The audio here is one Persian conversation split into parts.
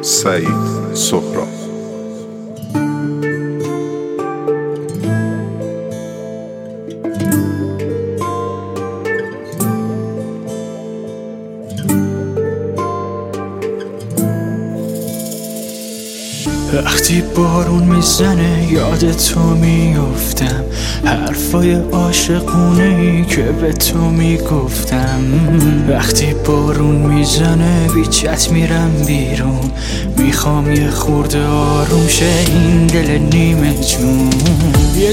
سعید سهراب. وقتی بارون میزنه یاد تو میافتم، حرفای عاشقونه‌ای که به تو میگفتم. وقتی بارون میزنه بیچت میرم بیرون، میخوام یه خورده آروم شه این دل نیمه جون. یه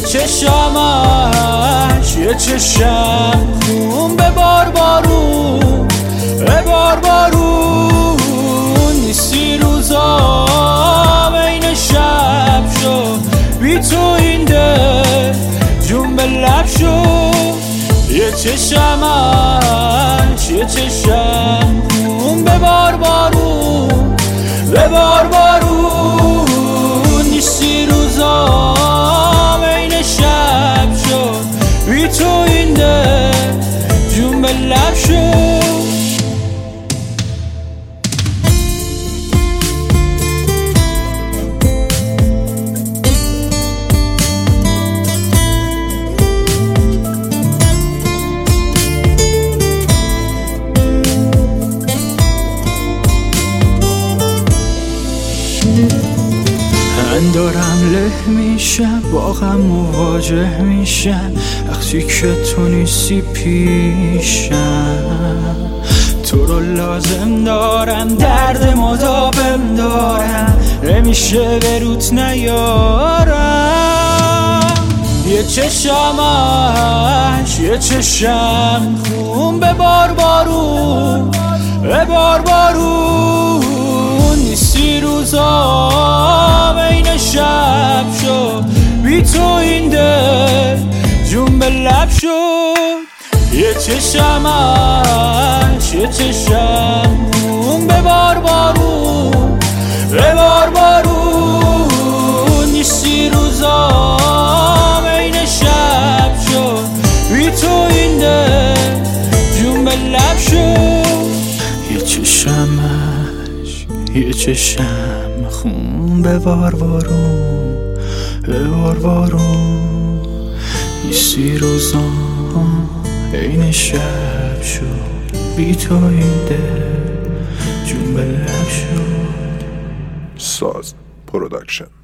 چشمش یه چشم خون ببار بارون، ببار بارون. نیستی روزا بین شب شو، بی تو این دل جون به لب شو. یه چشمش یه چشم خون ببار بارون، ببار بارون. نیستی روزا بین شب شو، بی تو این دل جون به لب شو. من دارم له میشم، با غم مواجه میشم وقتی که تو نیستی پیشم. تو رو لازم دارم، درد مداوم دارم، نمیشه به روت نیارم. یه چشمش یه چشم خون ببار بارون، ببار بارون. نیستی روزا بین شب شو، بی تو این دل جون به لب شو. یه چشمش یه چشم خون ببار بارون، ببار بارون. نیستی روزا بین شب شو، بی تو این دل جون به لب شو. یه چشمش یه چشم خون ببار بارون، ببار بارون. نیستی روزا این شب شد، بی تو این دل جون به لب شد. ساز پروداکشن.